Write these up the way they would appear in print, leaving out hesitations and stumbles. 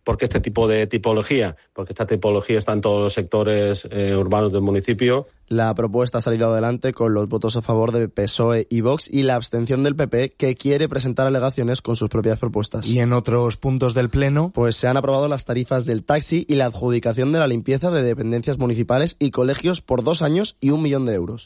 ¿Por qué este tipo de tipología? Porque esta tipología está en todos los sectores urbanos del municipio. La propuesta ha salido adelante con los votos a favor de PSOE y Vox y la abstención del PP, que quiere presentar alegaciones con sus propias propuestas. ¿Y en otros puntos del Pleno? Pues se han aprobado las tarifas del taxi y la adjudicación de la limpieza de dependencias municipales y colegios por 2 años y 1 millón de euros.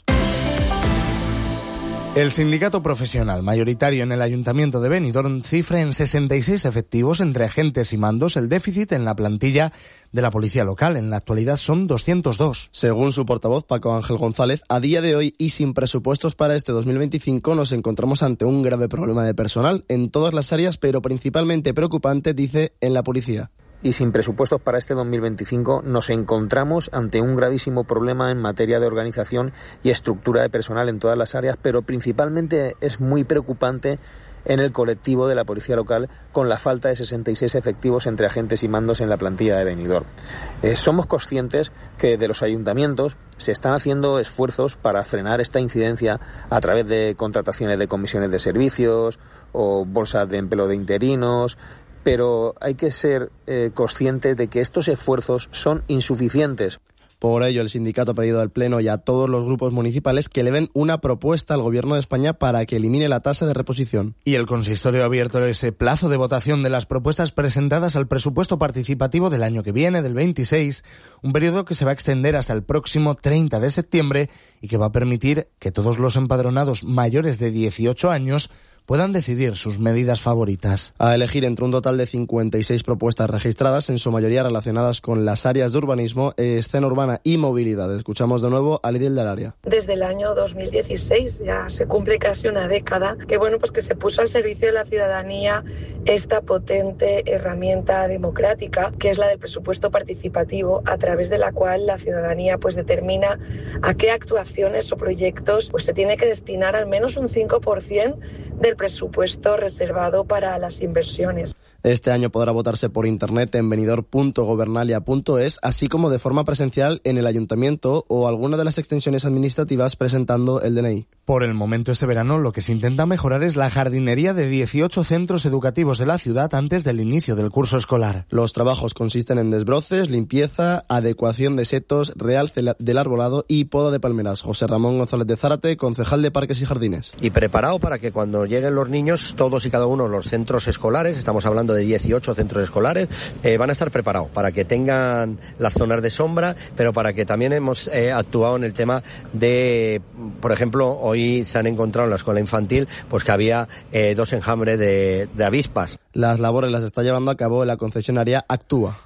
El sindicato profesional mayoritario en el Ayuntamiento de Benidorm cifra en 66 efectivos entre agentes y mandos el déficit en la plantilla de la policía local. En la actualidad son 202. Según su portavoz, Paco Ángel González, a día de hoy y sin presupuestos para este 2025 nos encontramos ante un grave problema de personal en todas las áreas, pero principalmente preocupante, dice, en la policía. Y sin presupuestos para este 2025 nos encontramos ante un gravísimo problema en materia de organización y estructura de personal en todas las áreas, pero principalmente es muy preocupante en el colectivo de la policía local con la falta de 66 efectivos entre agentes y mandos en la plantilla de Benidorm. Somos conscientes que de los ayuntamientos se están haciendo esfuerzos para frenar esta incidencia a través de contrataciones de comisiones de servicios o bolsas de empleo de interinos, pero hay que ser conscientes de que estos esfuerzos son insuficientes. Por ello, el sindicato ha pedido al Pleno y a todos los grupos municipales que eleven una propuesta al Gobierno de España para que elimine la tasa de reposición. Y el consistorio ha abierto ese plazo de votación de las propuestas presentadas al presupuesto participativo del año que viene, del 26, un periodo que se va a extender hasta el próximo 30 de septiembre y que va a permitir que todos los empadronados mayores de 18 años puedan decidir sus medidas favoritas. A elegir entre un total de 56 propuestas registradas, en su mayoría relacionadas con las áreas de urbanismo, escena urbana y movilidad. Escuchamos de nuevo a Lidiel del Área. Desde el año 2016 ya se cumple casi una década que se puso al servicio de la ciudadanía esta potente herramienta democrática que es la del presupuesto participativo, a través de la cual la ciudadanía determina a qué actuaciones o proyectos se tiene que destinar al menos un 5% del presupuesto reservado para las inversiones. Este año podrá votarse por internet en benidorm.gobernalia.es, así como de forma presencial en el ayuntamiento o alguna de las extensiones administrativas presentando el DNI. Por el momento, este verano, lo que se intenta mejorar es la jardinería de 18 centros educativos de la ciudad antes del inicio del curso escolar. Los trabajos consisten en desbroces, limpieza, adecuación de setos, realce del arbolado y poda de palmeras. José Ramón González de Zárate, concejal de Parques y Jardines. Y preparado para que cuando lleguen los niños, todos y cada uno de los centros escolares, estamos hablando de 18 centros escolares, van a estar preparados para que tengan las zonas de sombra, pero para que también hemos actuado en el tema de, por ejemplo, hoy se han encontrado en la escuela infantil que había 2 enjambres de avispas. Las labores las está llevando a cabo la concesionaria Actúa.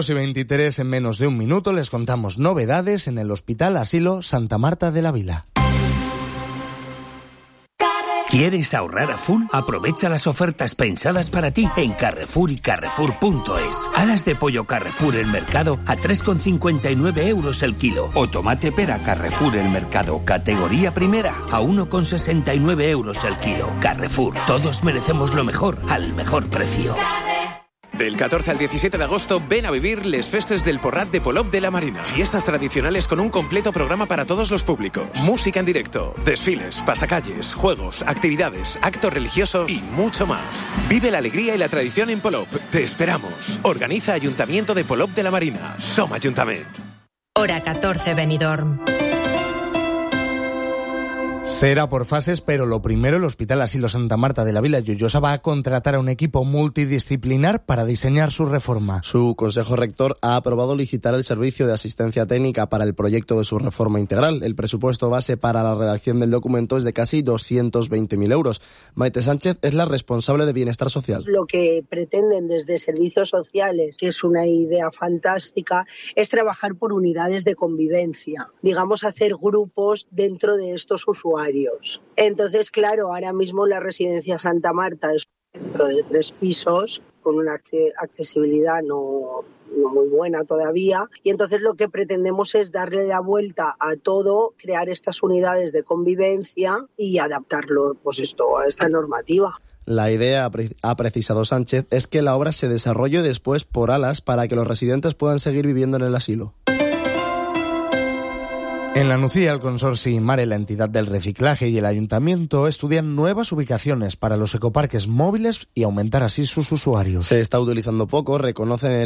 2:23, en menos de un minuto les contamos novedades en el Hospital Asilo Santa Marta de la Vila. ¿Quieres ahorrar a full? Aprovecha las ofertas pensadas para ti en Carrefour y Carrefour.es. Alas de pollo Carrefour el Mercado a 3,59 € el kilo. O tomate pera Carrefour el Mercado categoría primera a 1,69 € el kilo. Carrefour, todos merecemos lo mejor al mejor precio. Del 14 al 17 de agosto, ven a vivir les festes del Porrat de Polop de la Marina. Fiestas tradicionales con un completo programa para todos los públicos. Música en directo, desfiles, pasacalles, juegos, actividades, actos religiosos y mucho más. Vive la alegría y la tradición en Polop. Te esperamos. Organiza Ayuntamiento de Polop de la Marina. Som Ayuntament. Hora 14, Benidorm. Será por fases, pero lo primero, el Hospital Asilo Santa Marta de la Vila Lloyosa va a contratar a un equipo multidisciplinar para diseñar su reforma. Su Consejo Rector ha aprobado licitar el servicio de asistencia técnica para el proyecto de su reforma integral. El presupuesto base para la redacción del documento es de casi 220.000 euros. Maite Sánchez es la responsable de Bienestar Social. Lo que pretenden desde Servicios Sociales, que es una idea fantástica, es trabajar por unidades de convivencia. Digamos, hacer grupos dentro de estos usuarios. Entonces, claro, ahora mismo la residencia Santa Marta es un centro de 3 pisos con una accesibilidad no muy buena todavía, y entonces lo que pretendemos es darle la vuelta a todo, crear estas unidades de convivencia y adaptarlo a esta normativa. La idea, ha precisado Sánchez, es que la obra se desarrolle después por alas para que los residentes puedan seguir viviendo en el asilo. En la Nucía, el Consorcio Mare, la entidad del reciclaje y el Ayuntamiento estudian nuevas ubicaciones para los ecoparques móviles y aumentar así sus usuarios. Se está utilizando poco, reconocen